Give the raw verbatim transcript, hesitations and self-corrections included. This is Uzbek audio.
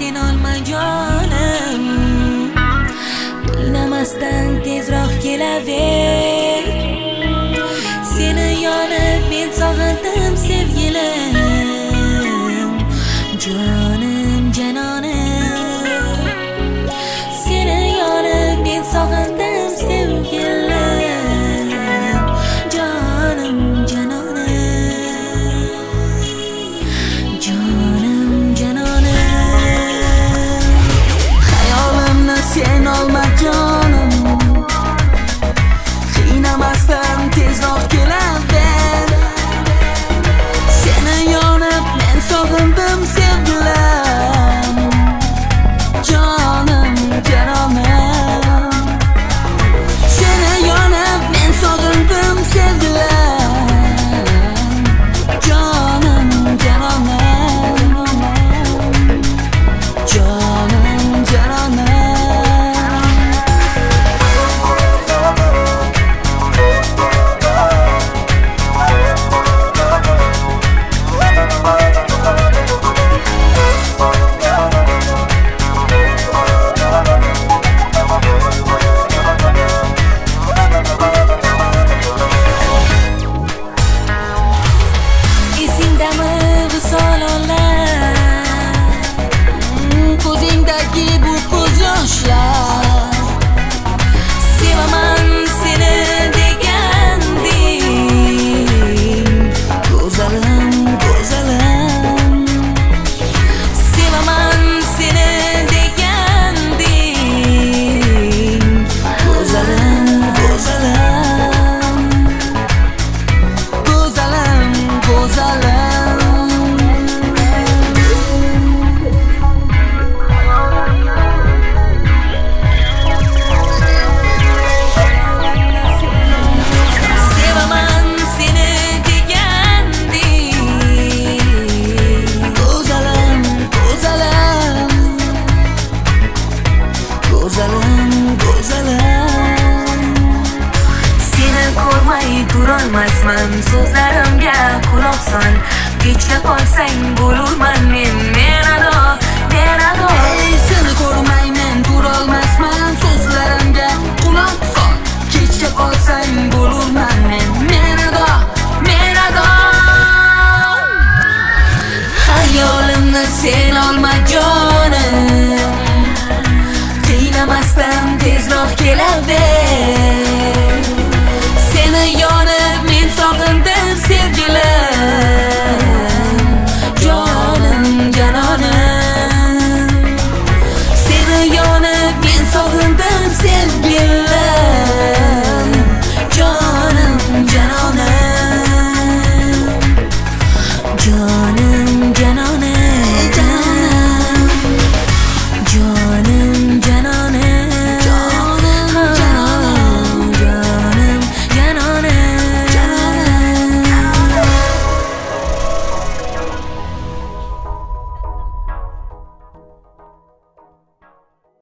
sen olma jonim, o'ynamasdan tezroq kelaver. Seni yonib men sog'indim sevgilim, jonim janonim. Seni yonib men sog'indim sevgilim, jonim janonim, jonim janonim. Hayolimni sen olma jonim, qiynamasdan tezroq kelaver. Seni yonib men sog'indim sevgilim, jonim janonim. Seni yonib men sog'indim sevgilim, jonim janonim, jonim janonim. Ko'zingdagi bu ko'z yoshlar, sevaman seni deganding, go'zalim go'zalim. Sevaman seni deganding, go'zalim go'zalim, go'zalim go'zalim. Turolmasman so'zlarimga quloq sol, kechga qolsang